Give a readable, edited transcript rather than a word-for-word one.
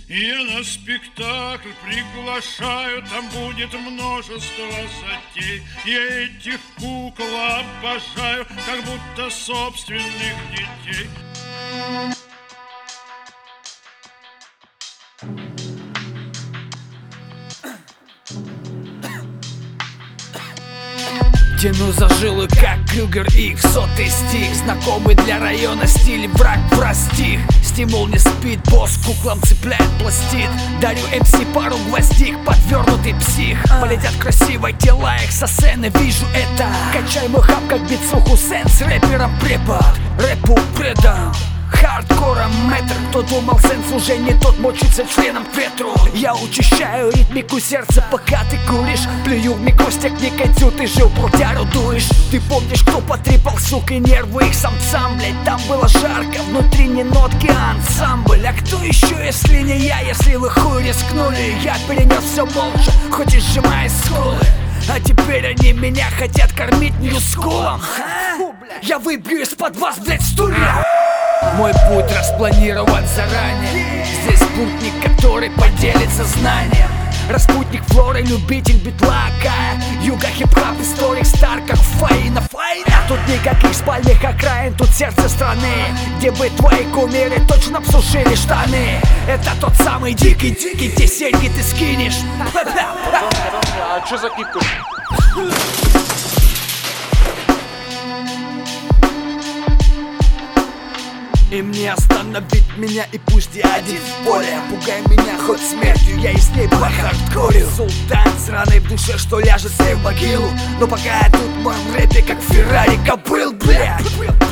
Я на спектакль приглашаю, там будет множество затей. Я этих кукол обожаю, как будто собственных детей. Тяну за жилы, как Крюгер, их сотый стих. Знакомый для района стиль, враг простих. Стимул не спит, босс куклам цепляет пластид. Дарю МС пару гвоздик, подвернутый псих. Полетят красивые тела их со сцены, вижу это. Качай мой хаб, как бицуху сен, с рэпером препод. Рэпу предан, хардкором мэтр. Кто думал, сенс уже не тот, мочится членом к ветру. Я учащаю ритмику сердца, пока ты куришь. Плюю в микростек, не котю, ты жил, брутяру дуешь. Ты помнишь, кто потрепал, сука, нервы их самцам, блять. Там было жарко, внутри не нотки, а ансамбль. А кто еще, если не я, если вы хуй рискнули? Я перенес все молча, хоть и сжимая скулы. А теперь они меня хотят кормить ньюскулом. Я выбью из-под вас, блять, стулья. Мой путь распланирован заранее. Здесь спутник, который поделится знанием. Распутник флоры, любитель битла, Кая. Юга, хип-хап, историк, стар, как Фаина. Тут никаких спальных окраин, тут сердце страны, где бы твои кумиры точно обсушили штаны. Это тот самый дикий, где серьги ты скинешь. А чё за кипку? Им не остановить меня, и пусть я один в поле. Пугай меня хоть смертью, я и с ней по-хардкорю. Султан с раной в душе, что ляжет себе в могилу. Но пока я тут в моем рэпе, как Феррари кобыл, блядь.